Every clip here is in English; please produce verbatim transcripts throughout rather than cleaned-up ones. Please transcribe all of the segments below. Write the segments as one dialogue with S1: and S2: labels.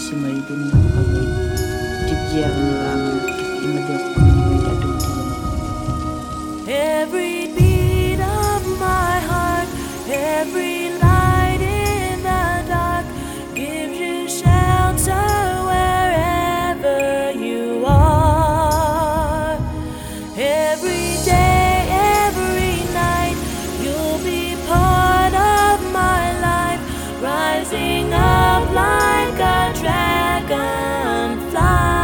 S1: simay din ng pagod. Tigyar na lang kit imadok may dadong din.
S2: Every beat of my heart, every light in the dark gives you shelter wherever you are. Every day, every night, you'll be part of my life, rising up like a dragonfly.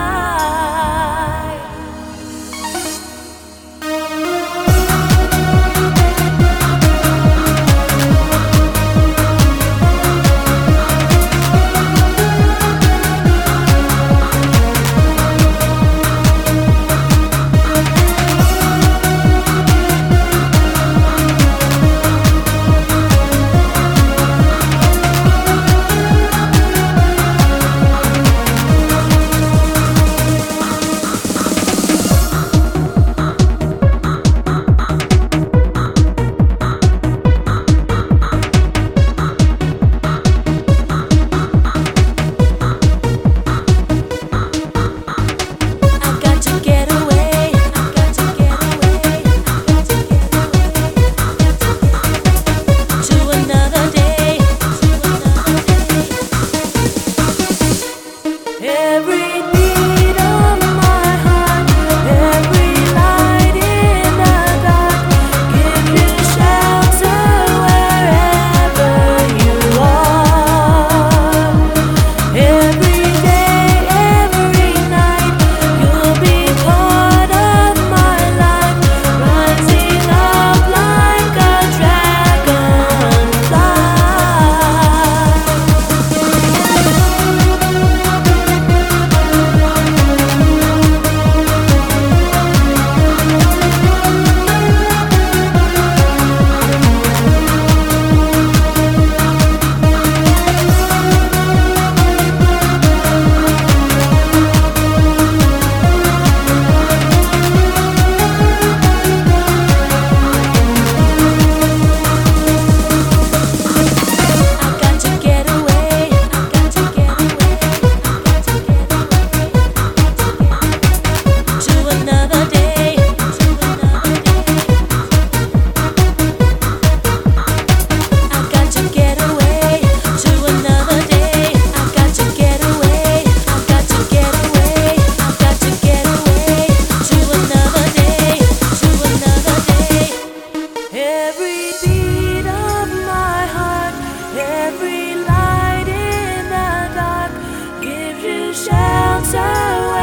S2: Shelter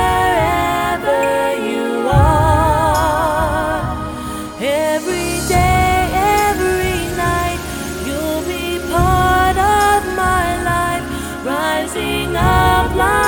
S2: wherever you are. Every day, every night, you'll be part of my life, rising up like